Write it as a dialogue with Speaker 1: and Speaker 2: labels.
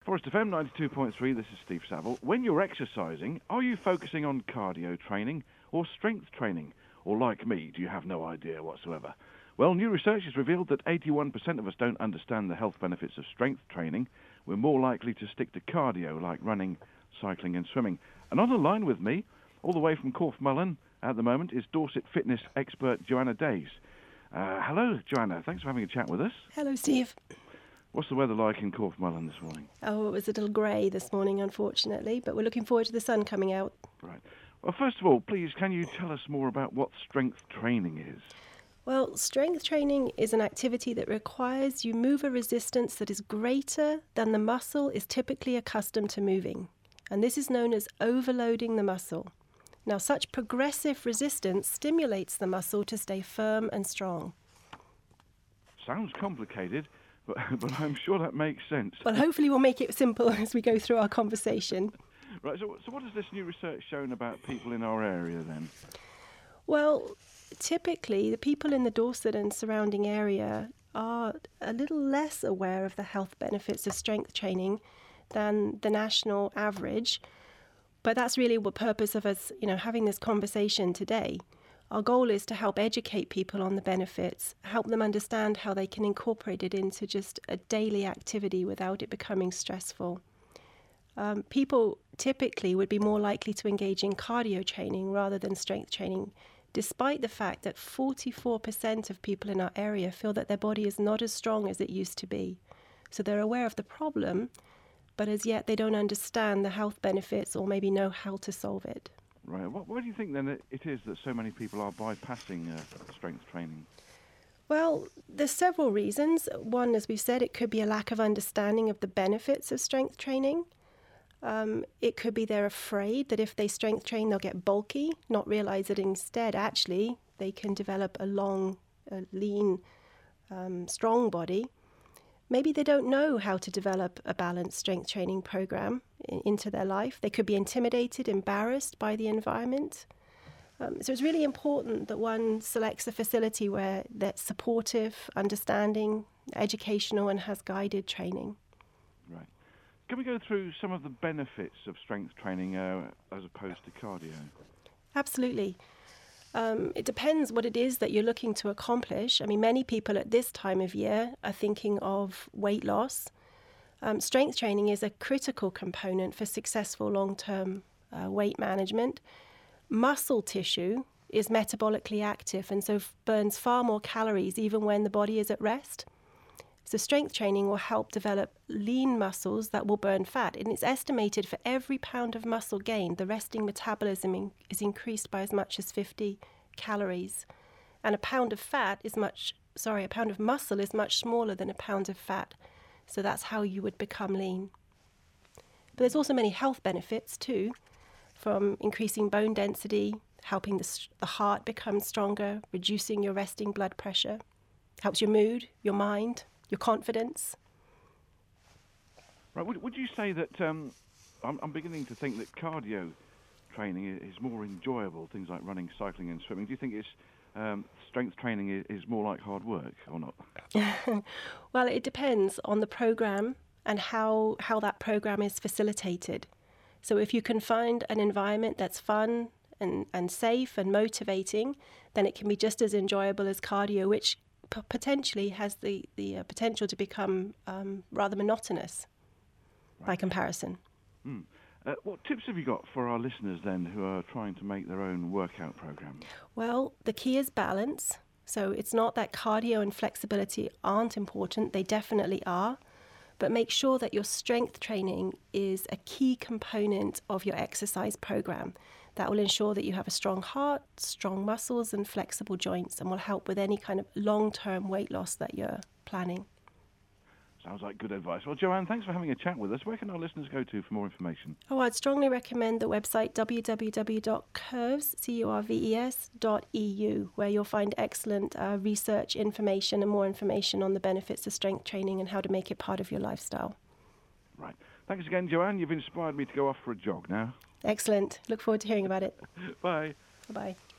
Speaker 1: Forest FM 92.3, this is Steve Saville. When you're exercising, are you focusing on cardio training or strength training? Or like me, do you have no idea whatsoever? Well, new research has revealed that 81% of us don't understand the health benefits of strength training. We're more likely to stick to cardio, like running, cycling and swimming. And on the line with me, all the way from Corfmullen at the moment, is Dorset fitness expert Joanna Days. Hello, Joanna. Thanks for having a chat with us.
Speaker 2: Hello, Steve.
Speaker 1: What's the weather like in Corfmullen this morning?
Speaker 2: Oh, it was a little grey this morning, unfortunately, but we're looking forward to the sun coming out.
Speaker 1: Right. Well, first of all, please, can you tell us more about what strength training is?
Speaker 2: Well, strength training is an activity that requires you move a resistance that is greater than the muscle is typically accustomed to moving. And this is known as overloading the muscle. Now, such progressive resistance stimulates the muscle to stay firm and strong.
Speaker 1: Sounds complicated, but I'm sure that makes sense.
Speaker 2: Well, hopefully we'll make it simple as we go through our conversation.
Speaker 1: Right, so what has this new research shown about people in our area then?
Speaker 2: Well, typically the people in the Dorset and surrounding area are a little less aware of the health benefits of strength training than the national average. But that's really the purpose of us, having this conversation today. Our goal is to help educate people on the benefits, help them understand how they can incorporate it into just a daily activity without it becoming stressful. People typically would be more likely to engage in cardio training rather than strength training, despite the fact that 44% of people in our area feel that their body is not as strong as it used to be. So they're aware of the problem, but as yet they don't understand the health benefits or maybe know how to solve it.
Speaker 1: Right. Why do you think then it is that so many people are bypassing strength training?
Speaker 2: Well, there's several reasons. One, as we've said, it could be a lack of understanding of the benefits of strength training. It could be they're afraid that if they strength train, they'll get bulky, not realize that instead, actually, they can develop a long, lean, strong body. Maybe they don't know how to develop a balanced strength training program into their life. They could be intimidated, embarrassed by the environment. So it's really important that one selects a facility where that's supportive, understanding, educational, and has guided training.
Speaker 1: Right. Can we go through some of the benefits of strength training as opposed to cardio?
Speaker 2: Absolutely. It depends what it is that you're looking to accomplish. I mean, many people at this time of year are thinking of weight loss. Strength training is a critical component for successful long-term weight management. Muscle tissue is metabolically active and so burns far more calories even when the body is at rest. So strength training will help develop lean muscles that will burn fat. And it's estimated for every pound of muscle gained, the resting metabolism is increased by as much as 50 calories. And a pound of muscle is much smaller than a pound of fat. So that's how you would become lean. But there's also many health benefits too, from increasing bone density, helping the heart become stronger, reducing your resting blood pressure, helps your mood, your mind, your confidence.
Speaker 1: Right. Would you say that I'm beginning to think that cardio training is more enjoyable, things like running, cycling and swimming? Do you think it's strength training is more like hard work or not?
Speaker 2: Well, it depends on the program and how that program is facilitated. So if you can find an environment that's fun and safe and motivating, then it can be just as enjoyable as cardio, which potentially has the potential to become rather monotonous by comparison.
Speaker 1: What tips have you got for our listeners then who are trying to make their own workout program?
Speaker 2: Well, the key is balance. So it's not that cardio and flexibility aren't important. They definitely are. But make sure that your strength training is a key component of your exercise program. That will ensure that you have a strong heart, strong muscles and flexible joints, and will help with any kind of long-term weight loss that you're planning.
Speaker 1: Sounds like good advice. Well, Joanne, thanks for having a chat with us. Where can our listeners go to for more information?
Speaker 2: I'd strongly recommend the website www.curves.eu, where you'll find excellent research information and more information on the benefits of strength training and how to make it part of your lifestyle.
Speaker 1: Right. Thanks again, Joanne. You've inspired me to go off for a jog now.
Speaker 2: Excellent. Look forward to hearing about it.
Speaker 1: Bye.
Speaker 2: Bye-bye.